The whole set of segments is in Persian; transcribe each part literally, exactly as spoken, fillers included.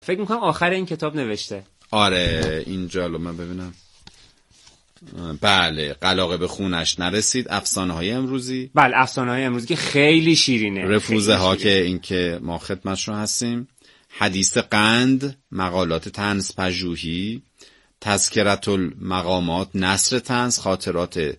فکر میکنم آخر این کتاب نوشته. آره اینجا رو من ببینم. بله، قلاقه به خونش نرسید، افسانه های امروزی. بله افسانه های امروزی که خیلی شیرینه. رفوزه ها که این که ما خدمتشون هستیم. حدیث قند، مقالات طنز پژوهی، تذکرة المقامات، نثر طنز، خاطرات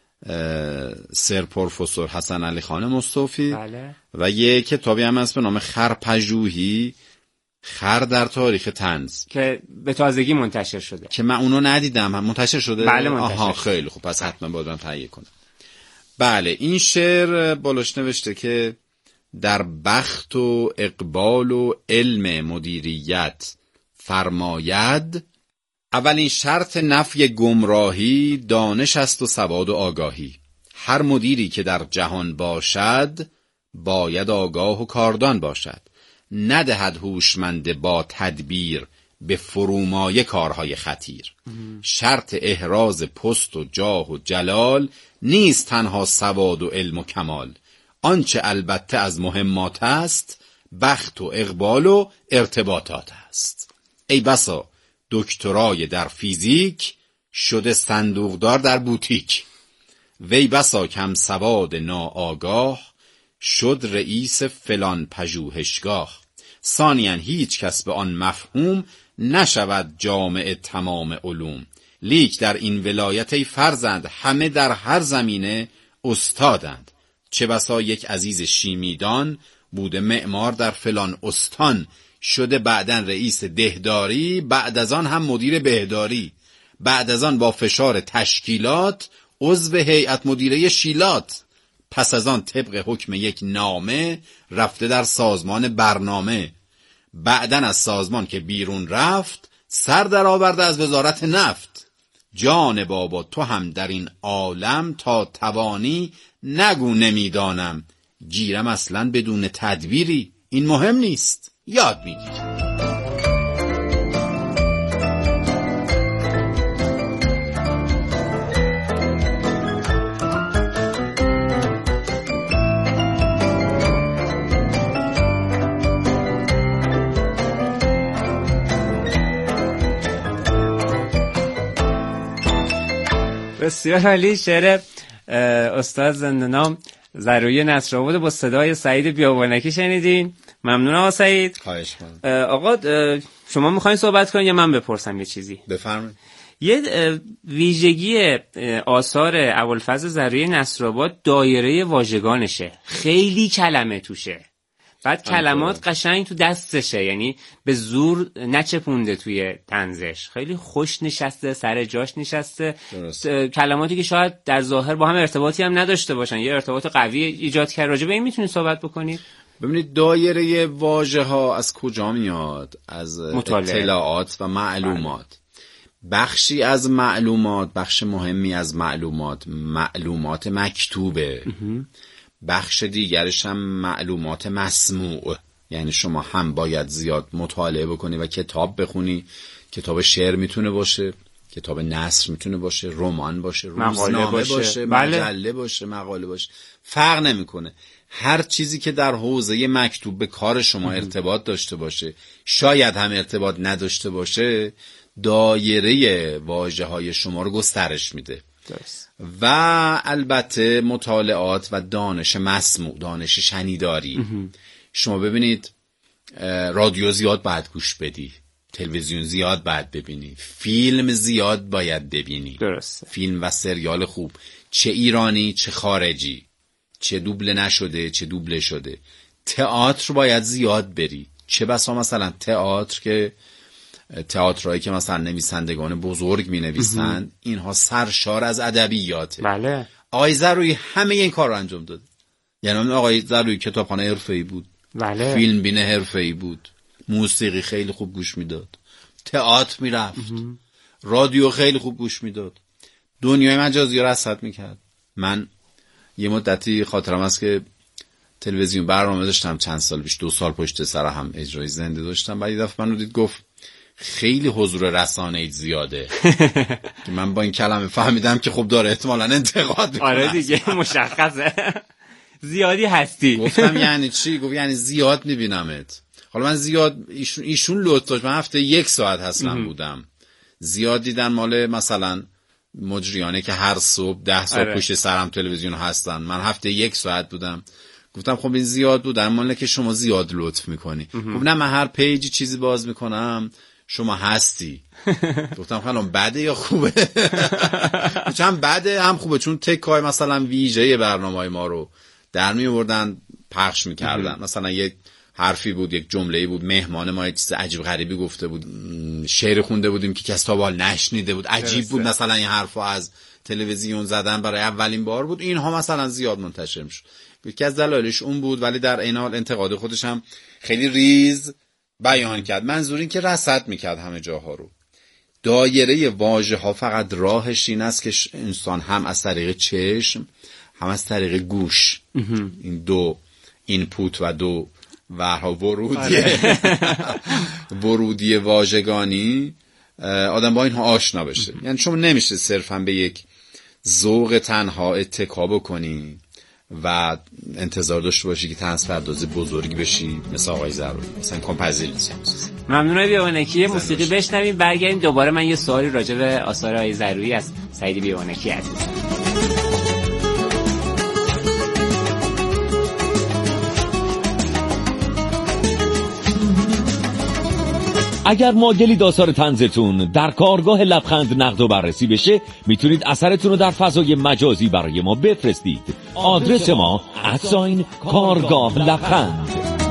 سر پروفسور حسن علی خان مصطفی. بله. و یه کتابی هم هست به نام خر پژوهی، خر در تاریخ طنز که به تازگی منتشر شده، که من اونو ندیدم. منتشر شده؟ بله منتشر. آها خیلی خوب، پس حتما باید من تهیه کنم. بله این شعر بالاش نوشته که در بخت و اقبال و علم مدیریت فرماید، اولین شرط نفی گمراهی دانش است و سواد و آگاهی. هر مدیری که در جهان باشد باید آگاه و کاردان باشد. ندهد هوشمند با تدبیر به فرومایه کارهای خطیر. شرط احراز پست و جاه و جلال نیست تنها سواد و علم و کمال. آنچه البته از مهمات است بخت و اقبال و ارتباطات است. ای بسا دکترای در فیزیک شده صندوقدار در بوتیک. وی بسا کم سواد ناآگاه شد رئیس فلان پژوهشگاه. ثانیاً هیچ کس به آن مفهوم نشود جامع تمام علوم. لیک در این ولایت ای فرزند همه در هر زمینه استادند. چه بسا یک عزیز شیمیدان بوده معمار در فلان استان، شده بعداً رئیس دهداری، بعد از آن هم مدیر بهداری، بعد از آن با فشار تشکیلات عضو هیئت مدیره شیلات، پس از آن طبق حکم یک نامه رفته در سازمان برنامه، بعداً از سازمان که بیرون رفت سر در آورده از وزارت نفت. جان بابا تو هم در این عالم تا توانی نگو نمیدانم، گیرم اصلا بدون تدبیری این مهم نیست، یاد میگیری. بسیار عالی. شعر استاد زنده‌نام ضروری نصرآباد با صدای سعید بیابانکی شنیدین. ممنون آقا سعید. خواهش می‌کنم. آقا شما می‌خواید صحبت کنید یا من بپرسم یه چیزی؟ بفرمایید. یه ویژگی آثار ابوالفضل ضروری نصرآباد دایره واژگانشه، خیلی کلمه توشه، بعد کلمات قشنگ تو دستشه، یعنی به زور نچپونده توی طنزش، خیلی خوش نشسته، سر جاش نشسته. کلماتی که شاید در ظاهر با هم ارتباطی هم نداشته باشن یه ارتباط قوی ایجاد کرد. راجع به این میتونید صحبت بکنید؟ ببینید دایره واژه ها از کجا میاد؟ از مطالعه. اطلاعات و معلومات. بخشی از معلومات، بخش مهمی از معلومات معلومات مکتوبه. بخش دیگرش هم معلومات مسموع، یعنی شما هم باید زیاد مطالعه بکنی و کتاب بخونی. کتاب شعر میتونه باشه، کتاب نثر میتونه باشه، رمان باشه، روزنامه باشه, باشه بله. مجله باشه، مقاله باشه، فرق نمیکنه. هر چیزی که در حوزه مکتوب به کار شما ارتباط داشته باشه، شاید هم ارتباط نداشته باشه، دایره واژه های شما رو گسترش میده. درست. و البته مطالعات و دانش مسموع، دانش شنیداری. شما ببینید رادیو زیاد باید گوش بدی، تلویزیون زیاد باید ببینی، فیلم زیاد باید ببینی. درسته. فیلم و سریال خوب، چه ایرانی چه خارجی، چه دوبله نشده چه دوبله شده. تئاتر باید زیاد بری، چه بسا مثلا تئاتر که تئاترایی که مثلا نویسندگان بزرگ می نویسند، اینها سرشار از ادبیاته. بله. آقای ضروری همه این کار رو انجام داد. یعنی آقای ضروری کتابخانه حرفه‌ای بود. بله. فیلم بین حرفه‌ای بود. موسیقی خیلی خوب گوش میداد. تئاتر میرفت. رادیو خیلی خوب گوش میداد. دنیای مجازی رو رصد میکرد. من یه مدتی خاطرم هست که تلویزیون برنامه داشتم چند سال پیش، دو سال پشت سر هم اجرای زنده داشتم. بعد یه دفعه منو دید گفت خیلی حضور رسانه‌ای زیاده. که من با این کلمه فهمیدم که خب داره احتمالاً انتقاد میکنه. آره دیگه مشخصه زیادی هستی. گفتم یعنی چی؟ گفت یعنی زیاد میبینمت. حالا من زیاد ایشون, ایشون لطف داشت، من هفته یک ساعت اصلا بودم. زیاد دیدن مال مثلا مجریانه که هر صبح ده ساعت پشت سرم تلویزیون هستن، من هفته یک ساعت بودم. گفتم خب این زیاد بود، در ماله که شما زیاد لطف میکنی. خب نه من هر پیجی چیزی باز میکنم شما هستی. گفتم خیلی بده یا خوبه؟ چون بده هم خوبه، چون تکای مثلا ویژه برنامه‌های ما رو در می آوردن پخش میکردن. مثلا یک حرفی بود، یک جمله‌ای بود، مهمان ما یک چیز عجیب غریبی گفته بود، شعر خونده بودیم که کس تا حال نشنیده بود، عجیب بود، مثلا این حرفو از تلویزیون زدن برای اولین بار بود، اینها مثلا زیاد منتشر میشد. یکی از دلایلش اون بود، ولی در این حال انتقاد خودش هم خیلی ریز بیان کرد. منظور این که رصد میکرد همه جاها رو. دایره واژه ها فقط راهش این است که انسان هم از طریق چشم هم از طریق گوش، این دو اینپوت و دو ورها ورودی ورودی واژگانی آدم با اینها آشنا بشه. یعنی شما نمیشه صرفا به یک ذوق تنها اتکا بکنی و انتظار داشته باشی که طنز پرداز بزرگی بشی مثل آقای ضروری، مثلا کامپزیل نیست. ممنونم بیابانکی. موسیقی بشنویم، برگردیم دوباره. من یه سوالی راجع به آثار آقای ضروری از سعید بیابانکی عزیز. اگر مایلید آثار طنزتون در کارگاه لبخند نقد و بررسی بشه، میتونید اثرتون رو در فضای مجازی برای ما بفرستید. آدرس ما ادساین کارگاه لبخند.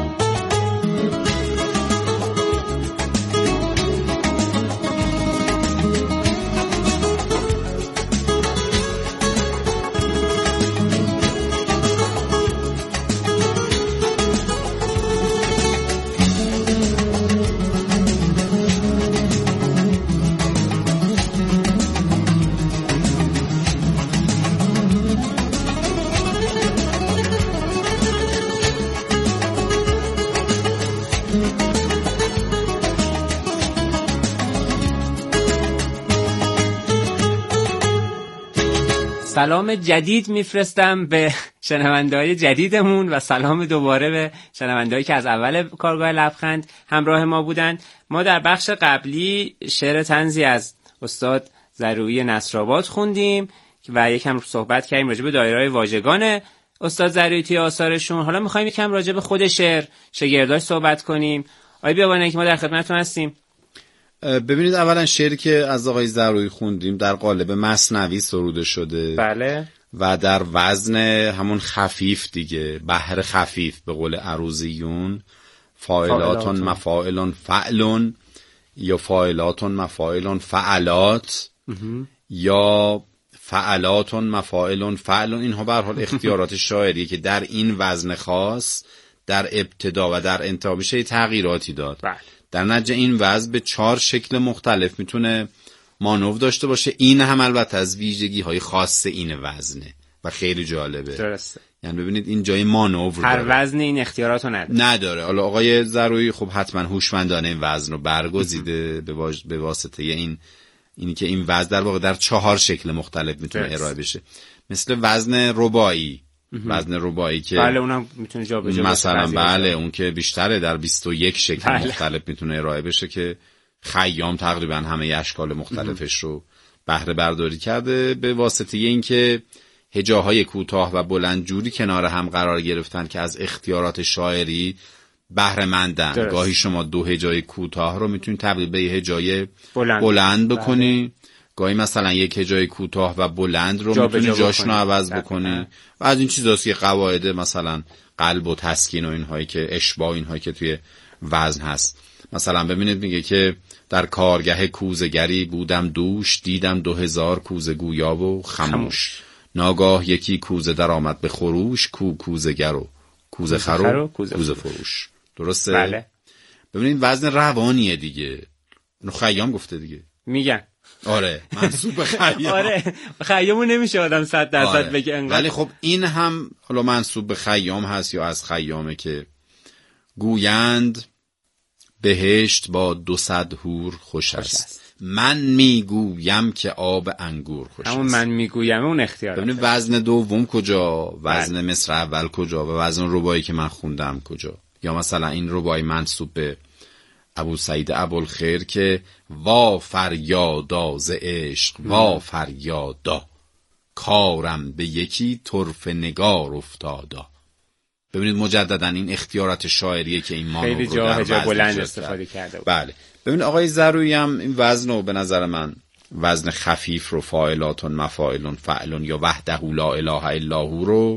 سلام جدید میفرستم به شنونده‌های جدیدمون و سلام دوباره به شنونده‌هایی که از اول کارگاه لبخند همراه ما بودند. ما در بخش قبلی شعر طنزی از استاد ضروری نصرآباد خوندیم و یکم صحبت کردیم راجع به دایره‌های واژگان استاد ضروری توی آثارشون. حالا می‌خوایم یکم راجع به خود شعر، شاگرداش صحبت کنیم. آقای بیابانکی ما در خدمتتون هستیم. ببینید اولا شعری که از آقای ضروری خوندیم در قالب مثنوی سروده شده. بله. و در وزن همون خفیف دیگه، بحر خفیف به قول عروضیون، فاعلاتون مفاعلون فعلون یا فاعلاتون مفاعلون فعلات یا فعلاتون مفاعلون فعلون. اینها به هر حال اختیارات شاعری که در این وزن خاص در ابتدا و در انتها بشه تغییراتی داد. بله. در نتیجه این وزن به چهار شکل مختلف میتونه مانور داشته باشه. این هم البته از ویژگی های خاص این وزنه و خیلی جالبه. درسته. یعنی ببینید این جای مانور هر داره. وزن این اختیاراتو نداره. نداره. حالا آقای ضروری خب حتما هوشمندانه این وزن رو برگزیده به, واج... به واسطه این اینی که این وزن در واقع در چهار شکل مختلف میتونه درست. ارائه بشه. مثل وزن رباعی. وزن رباعی که بله اونم میتونه جا به جا مثلا بله اون که بیشتره در بیست و یک شکل بله. مختلف میتونه ارائه بشه که خیام تقریبا همه اشکال مختلفش رو بهره برداری کرده به واسطه این که هجاهای کوتاه و بلند جوری کنار هم قرار گرفتن که از اختیارات شاعری بهره مندن. گاهی شما دو هجای کوتاه رو میتونید تبدیل به یه هجای بلند, بلند بکنی بله. گاهی مثلا یک هجای کوتاه و بلند رو جا میتونی جا جاشون رو عوض بکنی و از این چیزاست که قواعد مثلا قلب و تسکین و اینهایی که اشباع اینهایی که توی وزن هست. مثلا ببینید میگه که در کارگه کوزگری بودم دوش، دیدم دو هزار کوزه گویا و خموش, خموش. ناگاه یکی کوزه در آمد به خروش، کو کوزگر و کوزه خر و کوزه, کوزه فروش. درسته؟ بله. ببینید وزن روانیه دیگه. اینو خیام گفته دیگه. میگن آره منسوب به خیام. آره خیامو نمیشه آدم صد درصد آره. بگه انقدر. ولی خب این هم حالا منسوب به خیام هست یا از خیامه که گویند بهشت با دو صد حور خوش است, است. من میگویم که آب انگور خوش است. همون من میگویم اون اختیار. ببینید وزن دوم کجا، وزن مصر اول کجا و وزن رباعی که من خوندم کجا. یا مثلا این ربای منسوب به ابو سعید ابوالخیر که وا فریادا ز عشق وا فریادا کارم به یکی طرف نگار افتادا. ببینید مجددا این اختیارات شاعریه که این مانو خیلی رو جا در جا وزن بلند کرد. استفاده کرده بود. بله. ببینید آقای ضرویی هم این وزن رو به نظر من وزن خفیف رو فاعلاتون مفاعلون فعلون یا وحده لا اله الا هو رو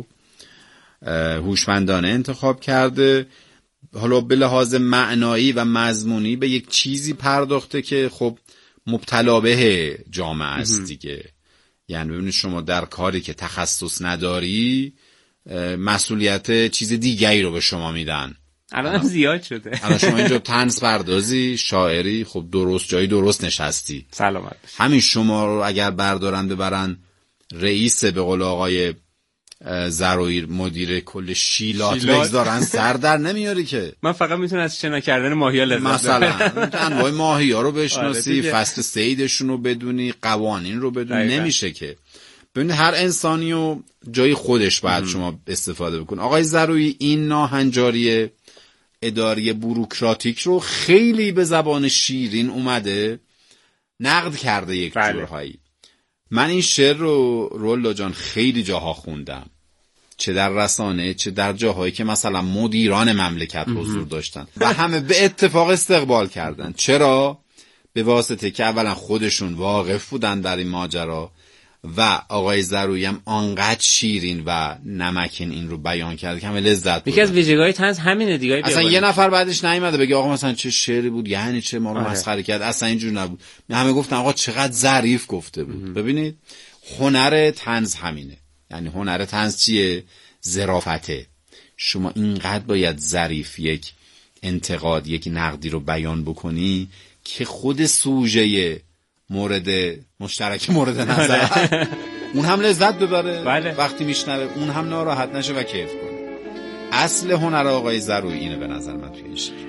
هوشمندانه انتخاب کرده. حالا به لحاظ معنایی و مضمونی به یک چیزی پرداخته که خب مبتلا به جامعه است دیگه. یعنی ببینید شما در کاری که تخصص نداری مسئولیت چیز دیگری رو به شما میدن. الان زیاد شده. الان شما اینجا طنز پردازی، شاعری، خب درست جایی درست نشستی. سلامت باشی. همین شما رو اگر بردارن ببرن رئیس به قول آقای ضرویی مدیر کل شیلات بگذارن سر در نمیاری که. من فقط میتونم از شنا کردن ماهی ها لذت مثلا انواع ماهی ها رو بشناسی، آره فصل صیدشون رو بدونی، قوانین رو بدونی. دقیقا. نمیشه که. ببین هر انسانی و جای خودش باید ام. شما استفاده بکن. آقای ضرویی این ناهنجاری اداری بوروکراتیک رو خیلی به زبان شیرین اومده نقد کرده یک بله. جورهایی. من این شعر رو رولا جان خیلی جاها خوندم، چه در رسانه چه در جاهایی که مثلا مدیران مملکت حضور داشتن و همه به اتفاق استقبال کردن. چرا؟ به واسطه که اولا خودشون واقف بودن در این ماجرا و آقای ضرویی هم آنقدر شیرین و نمکین این رو بیان کرد که همه لذت بردن. یکی از ویژگی‌های طنز همینه دیگه. اصلا یه نفر بعدش نیومده بگه آقا مثلا چه شعری بود، یعنی چه ما رو آره. مسخره کرد، اصلا اینجور نبود. همه گفتن آقا چقدر ظریف گفته بود. ام. ببینید هنر طنز همینه. یعنی هنر طنز چیه؟ ظرافته. شما اینقدر باید ظریف یک انتقاد، یک نقدی رو بیان بکنی که خود سوژه مورد مشترک مورد نظر اون هم لذت ببره. بله. وقتی میشنوه اون هم ناراحت نشه و کیف کنه. اصل هنر آقای ضرویی اینه به نظر من توی این شعر.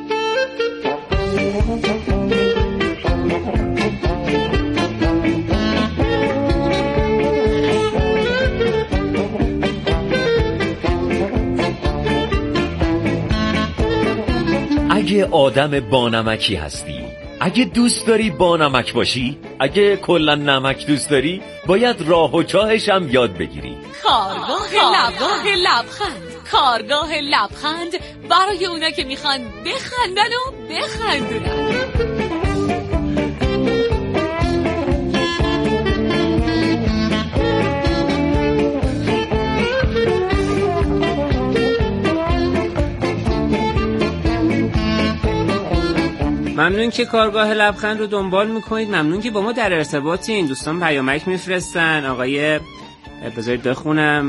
اگه آدم بانمکی هستی، اگه دوست داری بانمک باشی، اگه کلا نمک دوست داری، باید راه و چاهش هم یاد بگیری. کارگاه لبخند لبخند کارگاه لبخند برای اونا که میخوان بخندن و بخندونن. ممنون که کارگاه لبخند رو دنبال میکنید. ممنون که با ما در ارتباطین. دوستان پیامک میفرستن. آقای بذارید بخونم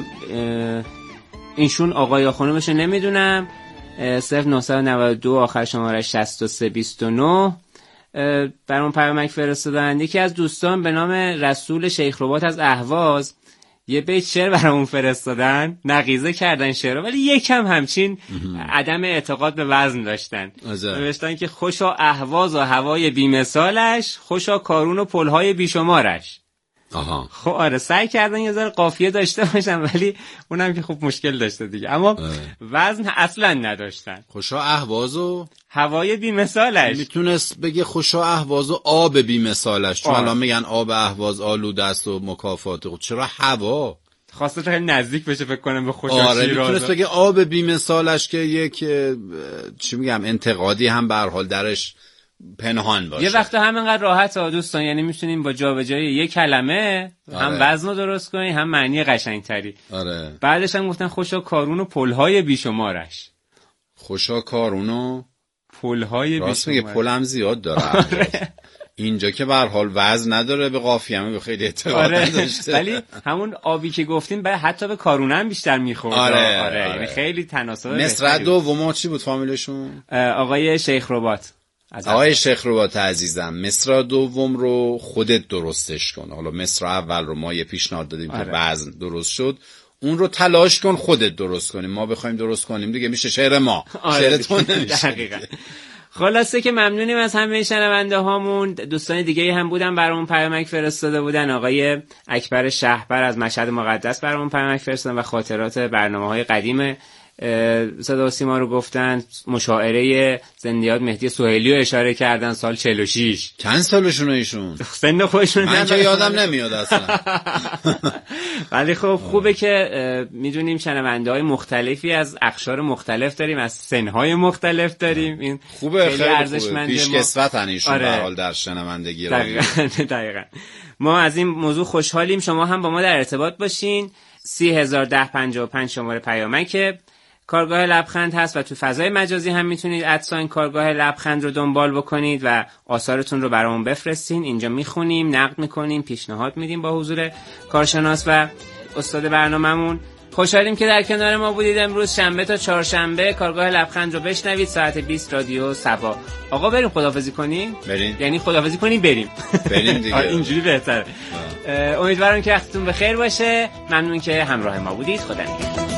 اینشون آقای یا خانومشو نمیدونم. صفر نه نه دو آخر شماره شصت و سه بیست و نه برام پیامک فرستادن. یکی از دوستان به نام رسول شیخ رباط از اهواز یه بیت شعر برامون فرستادن، نقیضه کردن شعر ولی یکم همچین عدم اعتقاد به وزن داشتن. نوشتن که خوشا اهواز و هوای بیمثالش، خوشا کارون و پلهای بیشمارش. آها. خب آره سعی کردن یه ذره قافیه داشته باشن ولی اونم که خب مشکل داشته دیگه، اما اه. وزن اصلا نداشتن. خوشا اهواز و هوای بیمثالش. میتونست بگه خوشا اهواز و آب بیمثالش، چون الان میگن آب اهواز آلوده است و مکافات. خب چرا هوا؟ خواسته تا نزدیک بشه فکر کنم به خوشا آره شیراز. میتونست بگه آب بیمثالش که یک چی میگم انتقادی هم به هر حال درش پنهان باشه. یه وقت همینقدر راحت ها دوستان، یعنی میتونیم با جابجایی یک کلمه آره. هم وزن رو درست کنیم هم معنی قشنگتری. آره. بعدش هم گفتن خوشا کارون و پلهای بیشمارش. خوشا کارون و پلهای بیشمارش. راست میگه پل هم زیاد داره. آره. اینجا که به هر حال وزن نداره به قافیه هم خیلی اعتقاد آره. نداشته. ولی همون آبی که گفتیم بعد حتی به کارونه هم بیشتر میخورد. آره. آره. آره. یعنی خیلی تناسب. مصرع دوم چی بود فامیلشون؟ آقای شیخ رباط. آقای شیخ رباط عزیزم، مصرع دوم رو خودت درستش کن. حالا مصرع اول رو ما یه پیشنهاد دادیم آره. که وزن درست شد، اون رو تلاش کن خودت درست کنیم. ما بخوایم درست کنیم دیگه میشه شعر ما. آره. شعر تو نمیشه. دقیقاً. خلاصه که ممنونیم از همه شنونده هامون. دوستان دیگه هم بودن برامون پیامک فرستاده بودن. آقای اکبر شهبر از مشهد مقدس برامون پیامک فرستادن و خاطرات برنامه‌های قدیم صدا و سیما رو گفتن، مشاعره زندیات مهدی سهیلی رو اشاره کردن سال چهل و شش. چند سالشونه ایشون؟ سن خودشون من که یادم نمیاد اصلا. ولی خب خوبه که میدونیم شنونده های مختلفی از اقشار مختلف داریم، از سنهای مختلف داریم. این خوبه، خیلی ارزشمنده. پیش کسوتن ایشون. آره. به حال در شنوندگی دقیقاً دقیقاً. ما از این موضوع خوشحالیم. شما هم با ما در ارتباط باشین. سی هزار ده پنجاه و پنج شماره پیامک کارگاه لبخند هست و تو فضای مجازی هم میتونید ادساین کارگاه لبخند رو دنبال بکنید و آثارتون رو برامون بفرستین. اینجا میخونیم، نقد میکنیم، پیشنهاد میدیم با حضور کارشناس و استاد برنامه‌مون. خوشحالیم که در کنار ما بودید. امروز شنبه تا چهارشنبه کارگاه لبخند رو بشنوید ساعت بیست رادیو سبا. آقا بریم خداحافظی کنیم؟ بریم. یعنی خداحافظی کنیم بریم. بریم دیگه. اینجوری بهتره. امیدوارم که وقتتون بخیر باشه. ممنون که همراه ما بودید. خدا نگهدار.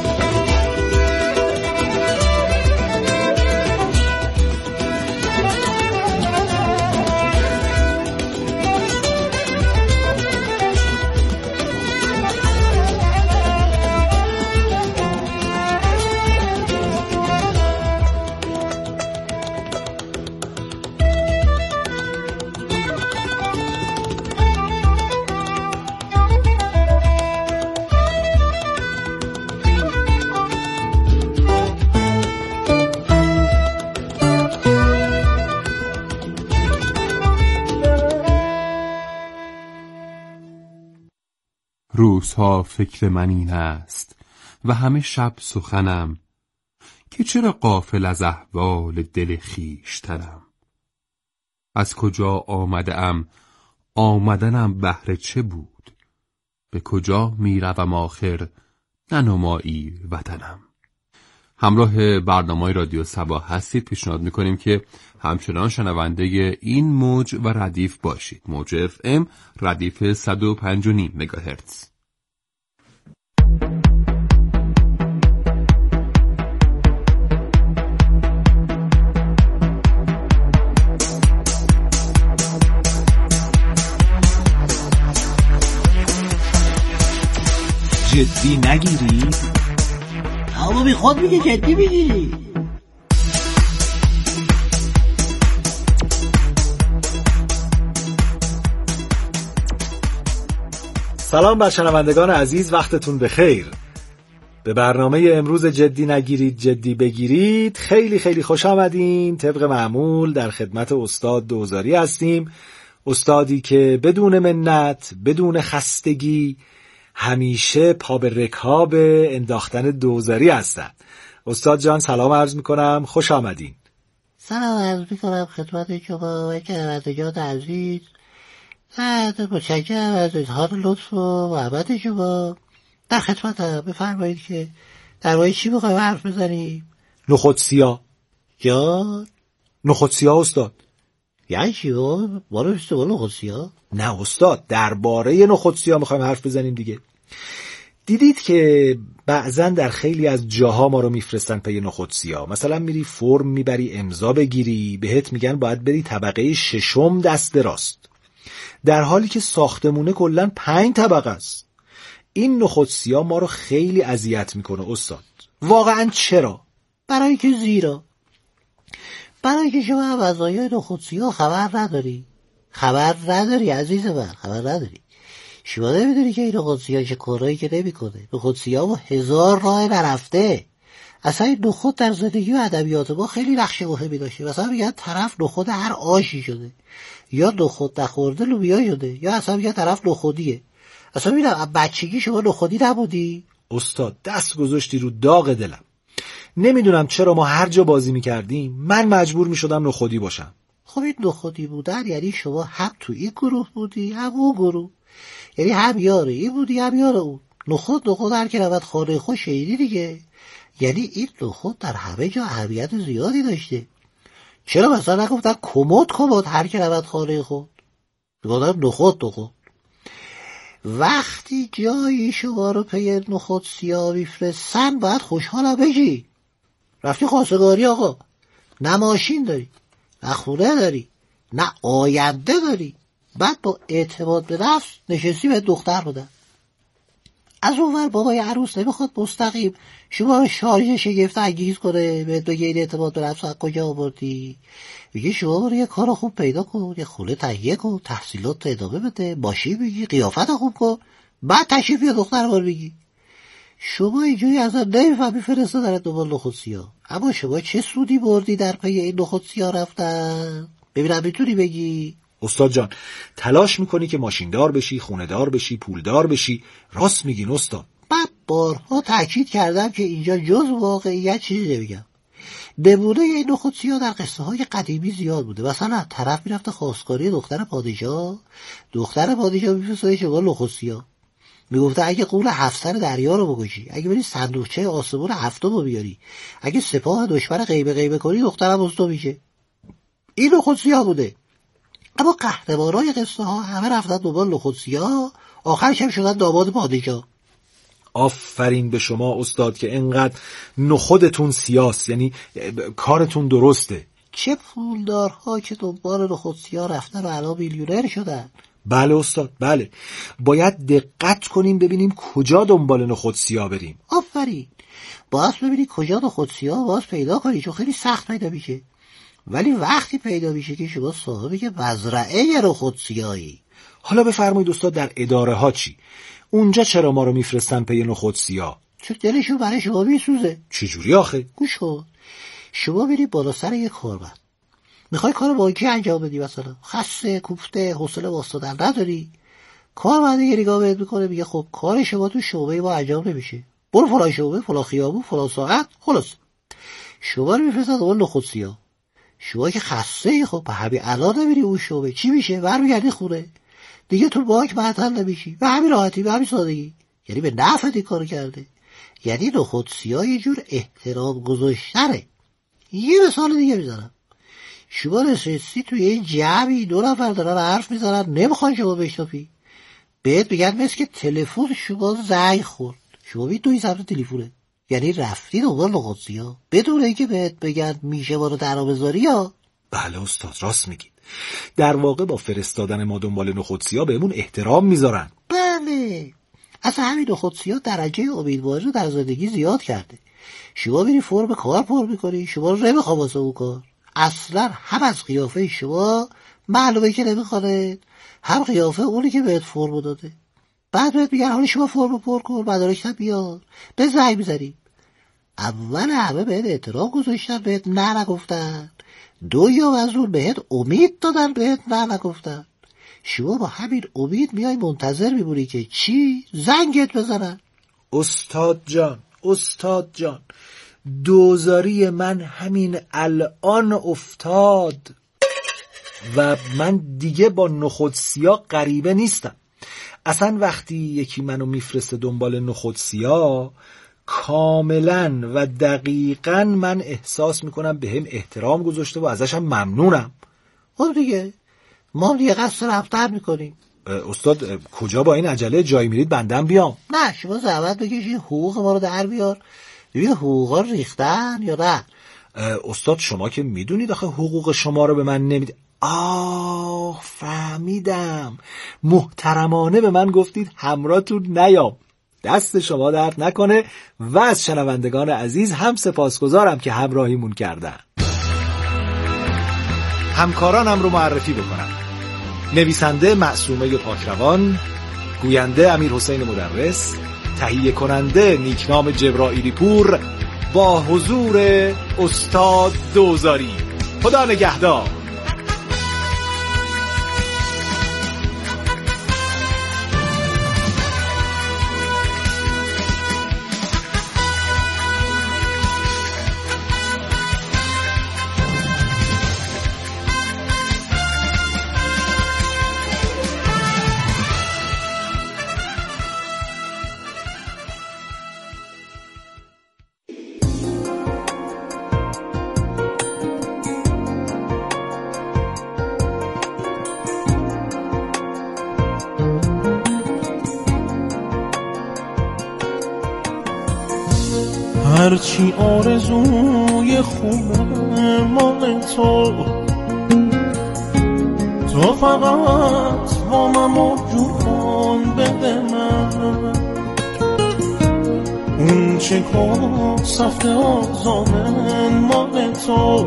روزها فکر من این است و همه شب سخنم که چرا غافل از احوال دل خویشتنم. از کجا آمدم، آمدنم بهر چه بود، به کجا میروم آخر ننمایی وطنم. همراه برنامه رادیو سبا هستید. پیشنهاد میکنیم که همچنان شنونده این موج و ردیف باشید. موج اف ام ردیف صد و پنج و نیم مگاهرتز. جدی نگیری؟ اما بی خود میگه جدی میگیری. سلام بر شنوندگان عزیز، وقتتون بخیر. به برنامه امروز جدی نگیرید جدی بگیرید خیلی خیلی خوش آمدین. طبق معمول در خدمت استاد دوزاری هستیم، استادی که بدون منت، بدون خستگی همیشه پا به رکاب انداختن دوزاری هستند. استاد جان سلام عرض میکنم، خوش آمدین. سلام عرض میکنم خدمت شما و شنوندگان عزیز. متشکرم از اظهار لطف و محبت شما. در خدمتم، بفرمایید که در مورد چی میخوایم حرف بزنیم؟ نخود سیاه. جان نخود سیاه استاد. یعنی چی؟ ما رو بیسته با نخود سیاه؟ نه استاد، درباره نخود سیاه میخوایم حرف بزنیم دیگه. دیدید که بعضن در خیلی از جاها ما رو میفرستن پی نخود سیاه. مثلا میری فرم میبری امضا بگیری، بهت میگن باید بری طبقه ششم دست راست، در حالی که ساختمونه کلن پنج طبقه است. این نخود سیاه ما رو خیلی اذیت میکنه استاد. واقعا چرا؟ برای که زیرا برای که شما وضعیت نخود سیاه خبر نداری. خبر نداری عزیز من، خبر نداری. شما نمیدونی که این نخود سیاه چه کارایی که نمیکنه. نخود سیاه و هزار راه نرفته. اصلا این نخود در زندگی و ادبیات ما خیلی نقش مهمی داشته. مثلا میگن طرف نخود هر آشی شده، یا نخود نخورده لوبیا شده، یا اصلا میگن طرف نخودیه. اصلا میگم بچگی شما نخودی نبودی؟ استاد دست گذاشتی رو داغ دلم. نمیدونم چرا ما هر جا بازی میکردیم من مجبور میشدم نخودی باشم. خب این نخودی بودن یعنی شما هم تو این گروه بودی هم اون گروه، یعنی هم یار این بودی هم یار اون. نخود نخود هر که رود خانه خوش شیدی دیگه. یعنی این نخود در همه جا اهمیت زیادی داشته. چرا مثلا نگفتن کمد کمد هر که رود خانه خود؟ گفتن نخود نخود. وقتی جایی شما رو پی نخود سیاه میفرستن باید خوشحال بشی. رفتی خواستگاری آقا، نه ماشین داری، نه خونه داری، نه آینده داری، بعد با اعتماد به نفس نشستی به دختر بودن. از اون ور بابای عروس نمیخواد مستقیم شما رو شارژ شگفت انگیز کنه، بهت بگه این اعتماد به نفس از کجا آوردی. میگه شما برو یه کار خوب پیدا کن، یه خونه تهیه کن، تحصیلات ادامه بده، ماشین بگی، قیافت خوب کن، بعد تشریف یه دختر بار بگی. شما اینجوری اصلا نمیفهمی فرسته داره دنبال نخود سیاه. اما شما چه سودی بردی در پی این نخود سیاه رفتن؟ ببینم میتونی بگی؟ استاد جان، تلاش میکنی که ماشیندار بشی، خونه دار بشی، پولدار بشی. راست میگین استاد. من بارها تأکید کردم که اینجا جز واقعیت چیزی نمیگم. نمونه این نخود سیاه در قصه های قدیمی زیاد بوده. مثلا طرف میرفته خواستگاری دختر پادشاه، دختر پادشاه میفرستاده شما نخود سیاه، میگفته اگه قول هفت سر دریا رو بکشی، اگه بری صندوقچه آسمون هفتم رو بیاری، اگه سپاه دشمن غیبه غیبه کنی، دخترم از تو میشه. این نخود سیاه بوده. اما قهرمانای قصه ها همه رفتن دنبال نخود سیاه، آخرش هم شدن داماد پادشاه. آفرین به شما استاد که انقدر نخودتون سیاست، یعنی کارتون درسته. چه پولدارها که دنبال نخود سیاه رفتن و الان میلیونر شدن. بله استاد، بله. باید دقت کنیم ببینیم کجا دنبال نخود سیاه بریم. آفرین. باید ببینی کجا نخود سیاه باز پیدا کنی، چون خیلی سخت پیدا میشه. ولی وقتی پیدا میشه که شما صاحب یه مزرعه نخود سیاهی. حالا بفرمایید استاد در اداره ها چی؟ اونجا چرا ما رو میفرستن پی نخود سیاه؟ چون دلشون برای شما میسوزه. چجوری آخه؟ گوش کن. شما میری بالا سر یه کارمند، میخوای کار بانکی انجام بدی، مثلا خسته کوفته حوصله واسطه نداری، کارمند یه نگاه بهت میکنه میگه خب کار شما تو شعبه ما انجام نمیشه، برو فلان شعبه، فلان خیابون، فلان ساعت. خلاص شما رو میفرستن دنبال نخود سیاه. شما که خسته، خب به همین الان نمیری اون شعبه، چی میشه؟ برمیگردی خونه دیگه، تو بانک معطل نمیشی، به همین راحتی، به همین سادگی. یعنی به نفعت این کارو کرده. یعنی نخود سیاه یه جور احترام گذاشتنه. یه مثال دیگه میزنم. شما نشستی توی این جمعی، دو نفر دارن حرف میزنن، نمیخوان شما بشنفی، بهت میگن مثل که تلفن شما زنگ خورد، شما بید توی سمت تلفونه. یعنی رفتی دنبال نخود سیاه بدون اینکه بهت بگن میشه ما رو درا بذاری. یا بله استاد، راست میگید. در واقع با فرستادن ما دنبال نخود سیاه بهمون احترام میذارن. بله. اصلا همین نخود سیاه درجه امیدواری رو در زندگی زیاد کرده. شما میری فرم کار پر میکنی، شما رو نمیخوام واسه اون کار. اصلا هم از قیافه شما معلومه که نمیخواد، هم قیافه اونی که بهت فرم داده. بعد بهت میگن حالا شما فرم پر کن، مدارک هم بیار، به زنگ میزنی. اول همه بهت احترام گذاشتن، بهت نه نگفتن. دو یا از اون بهت امید دادن، بهت نه نگفتن. شما با همین امید میای منتظر میمونی که چی؟ زنگت بزنن. استاد جان، استاد جان، دوزاری من همین الان افتاد و من دیگه با نخود سیاه غریبه نیستم. اصلا وقتی یکی منو میفرسته دنبال نخود سیاه، کاملا و دقیقا من احساس میکنم به هم احترام گذاشته و ازشم ممنونم. خب دیگه ما دیگه قصد رفتن میکنیم. استاد کجا با این عجله؟ جایی میرید بندم بیام؟ نه شما زحمت بکشید حقوق ما رو در بیار. ببین حقوقا ریختن یا نه؟ استاد شما که میدونید آخه حقوق شما رو به من نمید. آه فهمیدم، محترمانه به من گفتید همراهتون نیام. دست شما درد نکنه و از شنوندگان عزیز هم سپاسگزارم که همراهیمون کردن. همکارانم رو معرفی بکنم. نویسنده معصومه پاکروان، گوینده امیر حسین مدرس، تهیه کننده نیکنام جبرائیلی پور، با حضور استاد دوزاری. خدا نگهدار. هرچی آرزوی خوب مال تو، تو فقط با من موجود کن بده من. اون چه کن سفت آزامن مال تو،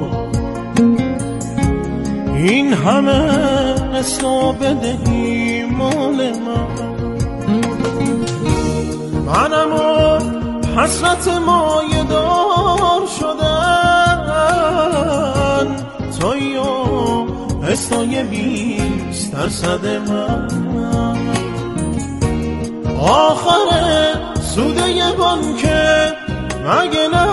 این همه اسنا بدهی مال من. منم و حسرت مایه دار شدن، توی و اسنای بیست درصد من. آخر سوده بانکه مگه نه،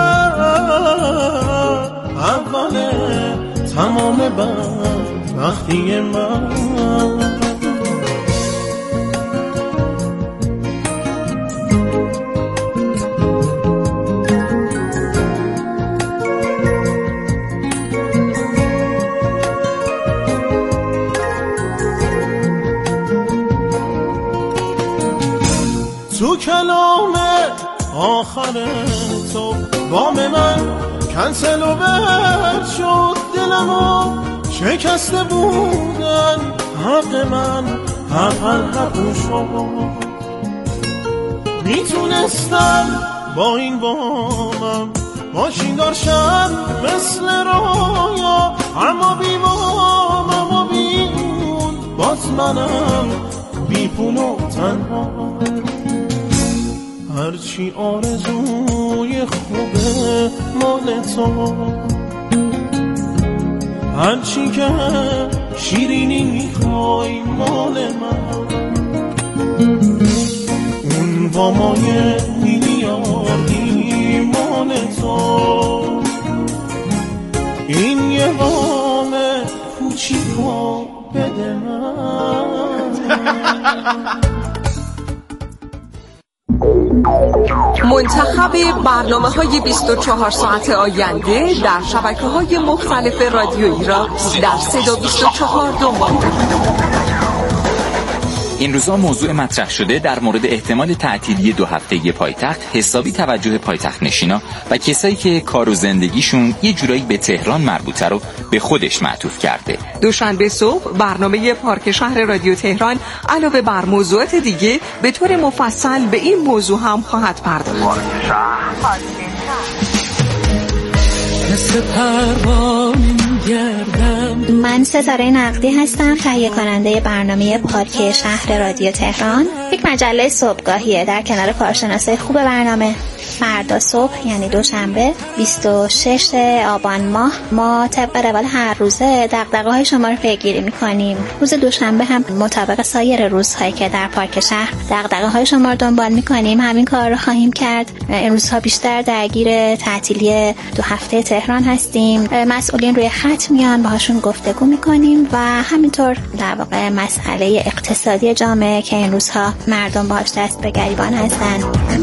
اول تمام بدبختی من. تو کلام آخر تو بام من کنسل و بد شد، دلمو شکسته بودن حق من حق حق شد. میتونستم با این بامم ماشین دارشم مثل رایا، اما بی بام اما بی اون باز منم بی پول و تنها. هرچی آرزوی خوبه مال تو، هرچی که شیرینی میخوای مال من. اون وامای میلیاردی مال تو، این یه وام کوچیکو بده من. منتخب برنامه‌های بیست و چهار ساعت آینده در شبکه‌های مختلف رادیویی را در صدا بیست و چهار دنبال کنید. این روزا موضوع مطرح شده در مورد احتمال تعطیلی دو هفتگی پایتخت حسابی توجه پایتخت نشینا و کسایی که کار و زندگیشون یه جورایی به تهران مربوطه رو به خودش معطوف کرده. دوشنبه صبح برنامه پارک شهر رادیو تهران علاوه بر موضوعات دیگه به طور مفصل به این موضوع هم خواهد پرداخت. من ستاره نقدی هستم، تهیه کننده برنامه پارک شهر رادیو تهران، یک مجله صبحگاهیه در کنار کارشناسای خوب برنامه. فردا صبح یعنی دوشنبه بیست و ششم آبان ماه ما طبق روال هر روزه دغدغه‌های شما رو پیگیری می‌کنیم. روز دوشنبه هم مطابق سایر روزهایی که در پارک شهر دغدغه‌های شما رو دنبال می‌کنیم همین کار رو خواهیم کرد. این روزها بیشتر درگیر تعطیلی دو هفته تهران هستیم. مسئولین روی خط میان، باهاشون گفتگو می‌کنیم و همینطور در واقع مسئله اقتصادی جامعه که این روزها مردم باهاش دست به گریبان هستن.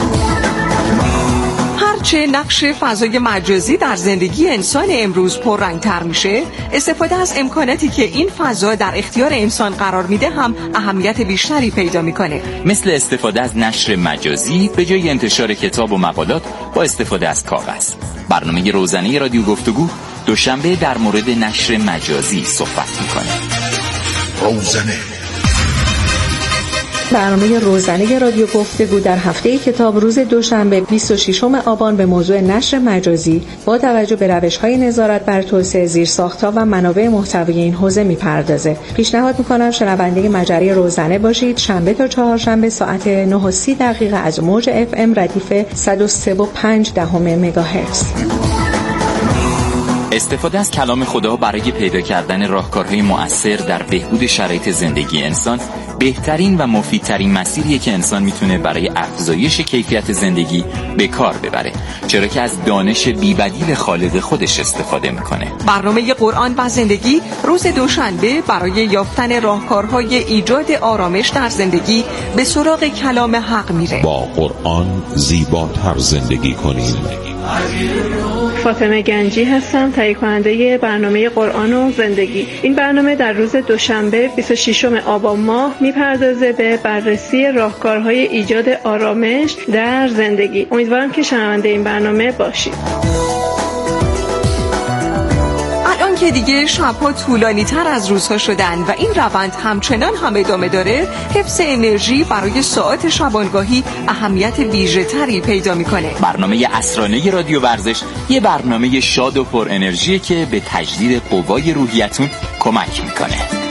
هرچه نقش فضای مجازی در زندگی انسان امروز پررنگ‌تر میشه، استفاده از امکاناتی که این فضا در اختیار انسان قرار میده هم اهمیت بیشتری پیدا میکنه. مثل استفاده از نشر مجازی به جای انتشار کتاب و مقالات با استفاده از کاغذ. برنامه روزانه رادیو گفتگو دوشنبه در مورد نشر مجازی صحبت میکنه. روزانه برنامه روزانه رادیو گفتگو در هفته کتاب روز دوشنبه بیست و ششم آبان به موضوع نشر مجازی با توجه به روش‌های نظارت بر توسعه زیرساخت‌ها و منابع محتوی این حوزه می‌پردازه. پیشنهاد می‌کنم شنونده مجله روزانه باشید. شنبه تا چهارشنبه ساعت نه و سی دقیقه از موج اف ام ردیف صد و سه و پنج دهم مگاهرتز. استفاده از کلام خدا برای پیدا کردن راهکارهای مؤثر در بهبود شرایط زندگی انسان بهترین و مفیدترین مسیریه که انسان میتونه برای افزایش کیفیت زندگی به کار ببره، چرا که از دانش بی‌بدیل خالق خودش استفاده میکنه. برنامه قرآن و زندگی روز دوشنبه برای یافتن راهکارهای ایجاد آرامش در زندگی به سراغ کلام حق میره. با قرآن زیباتر زندگی کنیم. فاطمه گنجی هستم، تهیه کننده برنامه قرآن و زندگی. این برنامه در روز دوشنبه بیست و ششم آبان ماه میپردازه به بررسی راهکارهای ایجاد آرامش در زندگی. امیدوارم که شنونده این برنامه باشید. که دیگه شبها طولانی تر از روزها شدن و این روند همچنان هم ادامه داره، حفظ انرژی برای ساعات شبانگاهی اهمیت ویژه تری پیدا میکنه. برنامه عصرانه رادیو ورزش یه برنامه شاد و پر انرژیه که به تجدید قوای روحیتون کمک میکنه.